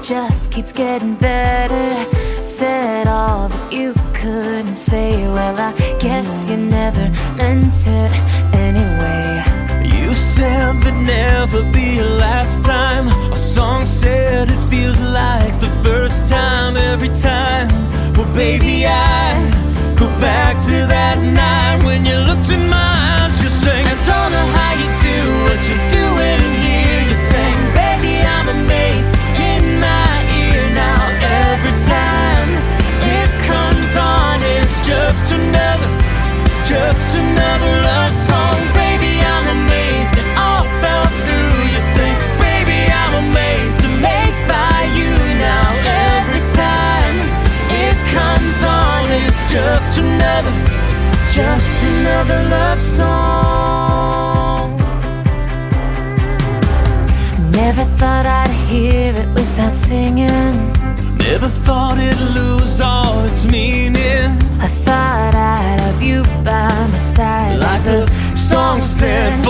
just keeps getting better. Said all that you couldn't say. Well, I guess you never meant it anyway. You said there'd never be a last time. Our song said it feels like the first time every time. Well, baby, I go back to that night when you looked in my eyes. You sang, I don't know how you do what you're doing here. You sang, baby, I'm amazed in my ear now. Every time it comes on, it's just another love song. Baby, I'm amazed it all fell through. You sing, baby, I'm amazed by you now. Every time it comes on, it's just another love song. Never thought I'd hear it without singing. Never thought it'd lose all its meaning. I thought I'd have you by my side, like the song said,